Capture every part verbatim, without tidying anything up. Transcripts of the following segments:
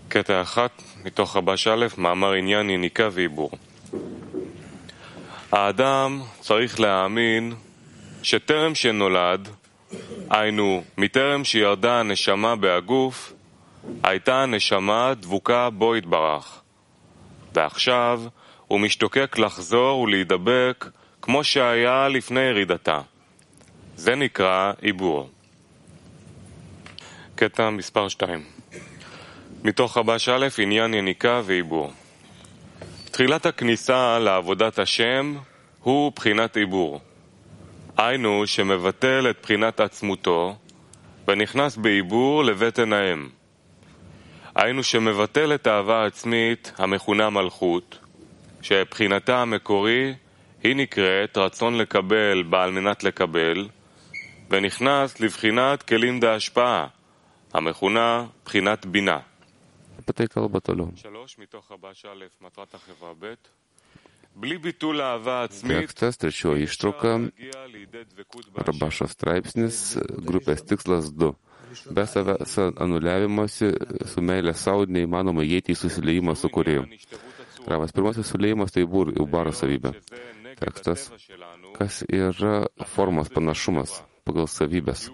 קטע אחד מתוך רבש א', מאמר עניין יניקה ועיבור. האדם צריך להאמין שטרם שנולד, היינו מטרם שירדה הנשמה בהגוף, הייתה הנשמה דבוקה בו התברך. ועכשיו הוא משתוקק לחזור ולהידבק כמו שהיה לפני ירידתה. זה נקרא עיבור. קטע מספר שתיים. מתוך רבש א', עניין יניקה ועיבור. תחילת הכניסה לעבודת השם הוא בחינת עיבור. היינו שמבטל את בחינת עצמותו ונכנס בעיבור לבטן האם. היינו שמבטל את האהבה העצמית המכונה מלכות, שבחינתה המקורי היא נקראת רצון לקבל בעל מנת לקבל, ונכנס לבחינת כלים דהשפעה, המכונה בחינת בינה. שלוש מתוך רבש א', מטרת החברה ב'. בלי ביטול האהבה עצמית, Tekstas, trečioji ištrauka, Rabašo straipsnis, grupės tikslas du. Be savęs anuliavimuose su meilė sau neįmanoma įeiti į susiliejimą su kūrėju. Ravas, pirmasis suliejimas tai ubaro savybė. Tekstas, kas yra formos panašumas pagal savybės.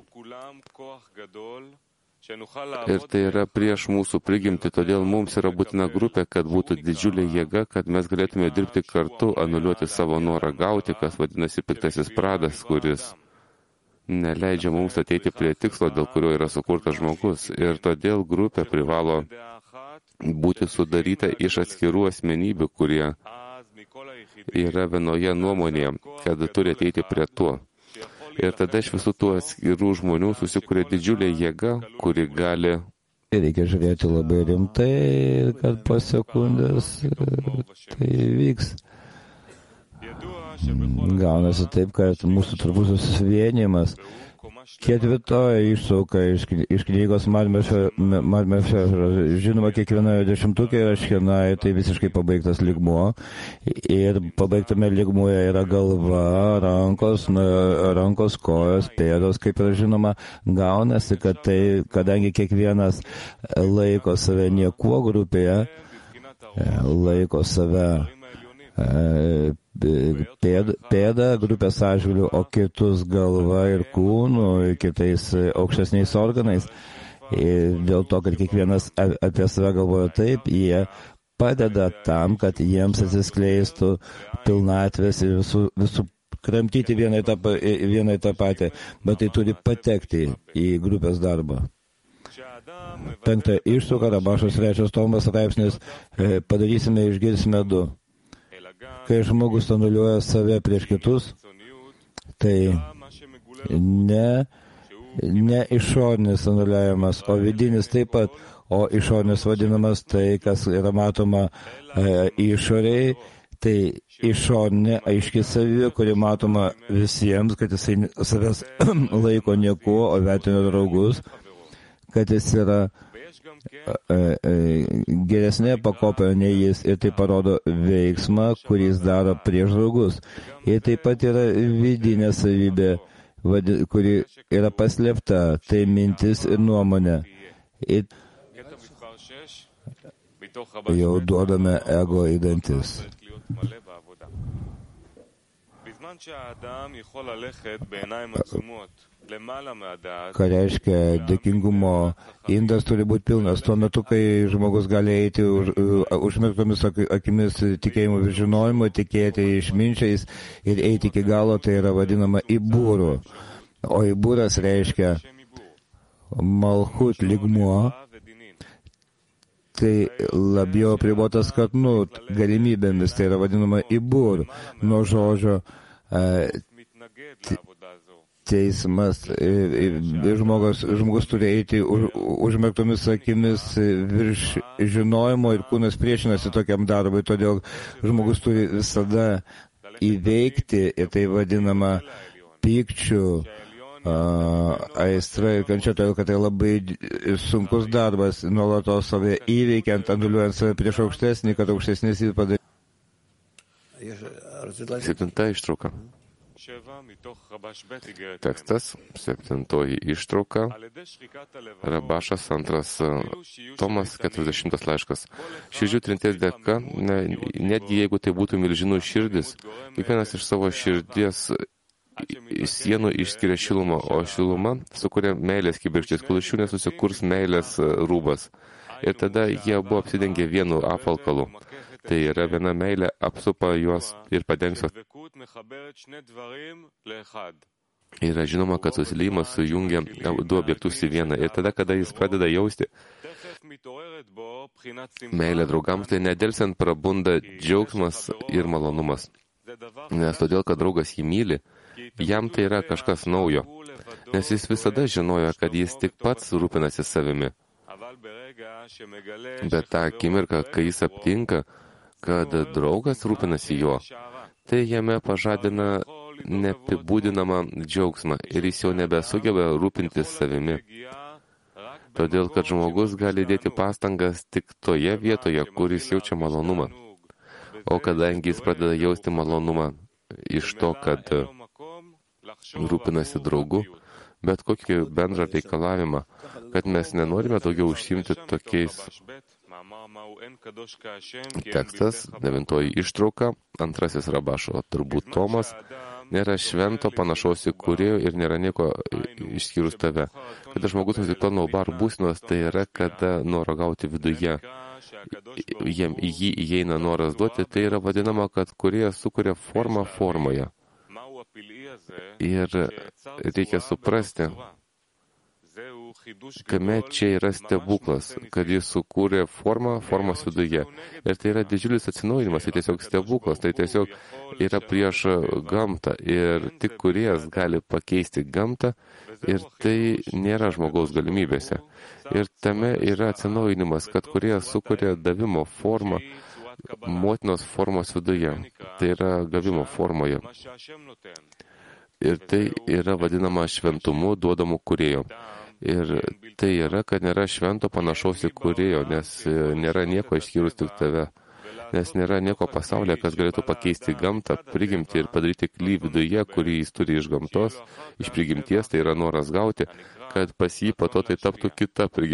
Ir tai yra prieš mūsų prigimtį, todėl mums yra būtina grupė, kad būtų didžiulė jėga, kad mes galėtume dirbti kartu, anuliuoti savo norą gauti, kas vadinasi piktasis pradas, kuris neleidžia mums ateiti prie tikslo, dėl kurio yra sukurtas žmogus. Ir todėl grupė privalo būti sudaryta iš atskirų asmenybių, kurie yra vienoje nuomonėje, kad turi ateiti prie to. Ir tada iš visų tų atskirų žmonių susikuria didžiulė jėga, kuri gali... Reikia žiūrėti labai rimtai, kad po sekundės tai vyks. Gaunasi taip, kad mūsų tarpusio susivienimas. Ketvirtoji ištrauka iš, iš knygos Madmefio. Žinoma, kiekvienoje dešimtukė yra šchenai, tai visiškai pabaigtas lygmuo. Ir pabaigtame lygmuoje yra galva, rankos, rankos, kojos, pėdos, kaip yra žinoma. Gaunasi, kad tai, kadangi kiekvienas laiko save niekuo grupėje, laiko save pėdą grupės atžvilgiu, o kitus galva ir kūnų, kitais aukštesniais organais. Ir dėl to, kad kiekvienas apie save galvoja taip, jie padeda tam, kad jiems atsiskleistų pilnatvės ir visų, visų kramtyti vienai tą, vienai tą patį, bet tai turi patekti į grupės darbą. Penktą ištrauką, Rabašos trečias tomas straipsnis, padarysime, išgirsime du. Kai žmogus anuliuoja save prieš kitus, tai ne, ne išorinis anuliavimas, o vidinis taip pat, o išorinis vadinamas tai, kas yra matoma e, išoriai, tai išorinė aiški savybė, kuri matoma visiems, kad jisai savęs laiko niekuo, o vertina draugus, kad jis yra geresnė pakopoje nei jis ir tai parodo veiksmą, kurį jis daro prieš draugus. Ir taip pat yra vidinė savybė, kuri yra paslėpta, tai mintis ir nuomonė. Ir jau duodame ego į dantis. Ką reiškia dėkingumo indas turi būti pilnas. Tuo metu, kai žmogus gali eiti už, užmerktomis akimis tikėjimo ir žinojimo, tikėti išminčiais ir eiti iki galo, tai yra vadinama ibūru. O ibūras reiškia malchut lygmuo, tai labiau apribotas katnut galimybėmis, tai yra vadinama ibūr, nuo žodžio teismas, žmogus, žmogus turi eiti už, užmerktomis akimis virš žinojimo ir kūnas priešinasi tokiam darbui, todėl žmogus turi visada įveikti ir tai vadinama pykčių, aistra ir kančia, todėl kad tai labai sunkus darbas, nuolatos save įveikiant, anuliuojant save prieš aukštesnį, kad aukštesnis jį padarė. Septinta ištrauka. Tekstas, septintoji ištrauka, Rabašas, antras tomas, keturiasdešimtas laiškas. Širdžių trinties dėka, ne, netgi jeigu tai būtų milžinų širdis, kiekvienas iš savo širdies sienų išskiria šilumą, o šiluma sukuria meilės kibirkštis, kol iš jų nesusikurs meilės rūbas. Ir tada jie buvo apsidengę vienu apvalkalu. Tai yra viena meilė apsupa juos ir padengs juos. Yra žinoma, kad susiliejimas sujungia du objektus į vieną. Ir tada, kada jis pradeda jausti meilę draugams, tai nedelsiant prabunda džiaugsmas ir malonumas. Nes todėl, kad draugas jį myli, jam tai yra kažkas naujo. Nes jis visada žinojo, kad jis tik pats rūpinasi savimi. Bet tą akimirką, kai jis aptinka, kad draugas rūpinasi juo, tai jame pažadina neapibūdinamą džiaugsmą ir jis jau nebesugeba rūpintis savimi. Todėl, kad žmogus gali dėti pastangas tik toje vietoje, kur jis jaučia malonumą. O kadangi jis pradeda jausti malonumą iš to, kad rūpinasi draugu, bet kokį bendrą reikalavimą, kad mes nenorime daugiau užsiimti tokiais. Tekstas, devintoji ištrauka, antrasis Rabašo, turbūt tomas, nėra švento panašaus į kūrėjo ir nėra nieko išskyrus tave. Kada žmogus nusipelno bar būsenos, tai yra, kada noro gauti viduje. Jiem į jį įeina noras duoti, tai yra vadinama, kad kūrėjas sukuria formą formoje. Ir reikia suprasti, kame čia yra stebuklas, kad jis sukūrė formą formos viduje. Ir tai yra didžiulis atsinaujinimas, tai tiesiog stebuklas, tai tiesiog yra prieš gamtą. Ir tik kūrėjas gali pakeisti gamtą ir tai nėra žmogaus galimybėse. Ir tame yra atsinaujinimas, kad kūrėjas sukūrė davimo formą motinos formos viduje. Tai yra gavimo formoje. Ir tai yra vadinama šventumu duodamu kūrėjo. Ir tai yra, kad nėra švento panašaus į kūrėjo, nes nėra nieko išskyrus tik tave. Nes nėra nieko pasaulyje, kas galėtų pakeisti gamtą, prigimti ir padaryti klį viduje, kurį jis turi iš gamtos, iš prigimties, tai yra noras gauti, kad pas jį po to tai taptų kita prigimtis.